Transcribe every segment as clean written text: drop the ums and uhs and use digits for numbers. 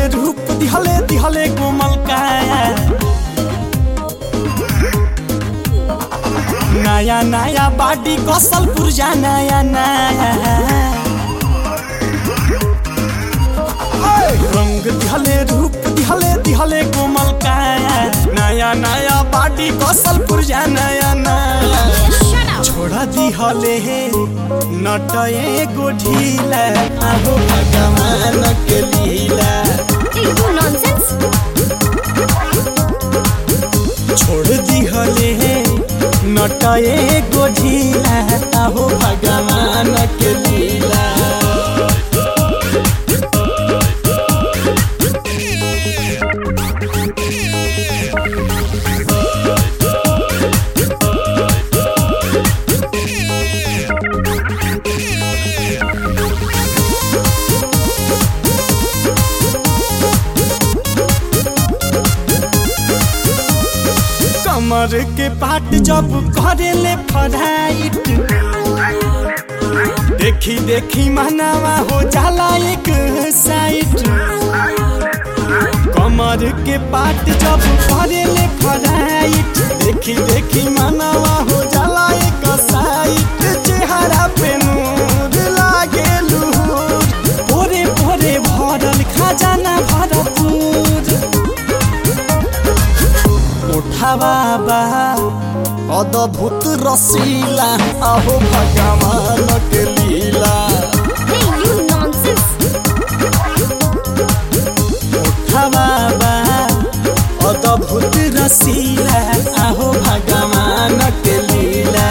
रूप दिहले दिहले कोमल काया नया नया बाडी कसल पुरजा नया नया रंग दिहले रूप दिहले दिहले कोमल काया नया नया बाडी कसल पुरजा नया नया छोड़ा दिहले नटए गोढीला आहो भगवान के लीला छोड़ दिहले नटए गोढीला आहो भगवान के लीला कमर के पाट जब करेले फराइट देखी देखी मनावा हो जाला एक साइड कमर के पाट जब करेले फराइट देखी देखी मनावा हो जाला एक साइड चेहरा पे नूर लागे लूर भोरे भोरे भरल खजाना भरपूर उठावा अद्भुत रसीला आहो भगवान के लीला उठावा अद्भुत रसीला आहो भगवान के लीला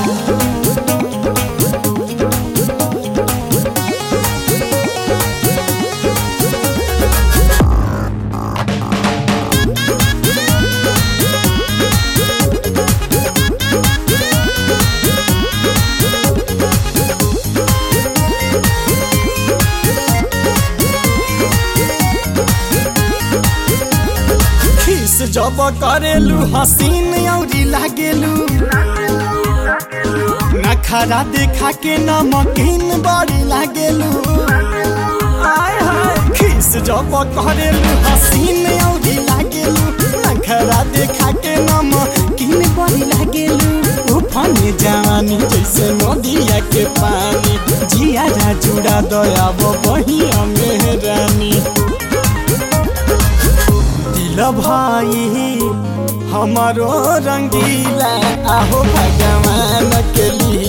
जब करेलू हसीन औरी लागेलू नखरा देखा के नमकीन बड़ी लागेलू आय हाय खीस जब करेलू हसीन औरी लागेलू नखरा देखा के नमकीन बड़ी लागेलू उफाने जवानी जैसे नदिया के पानी जिया जुड़ा दया बहिया मेहरानी भाई हमारो रंगीला आहो भगवान के लिए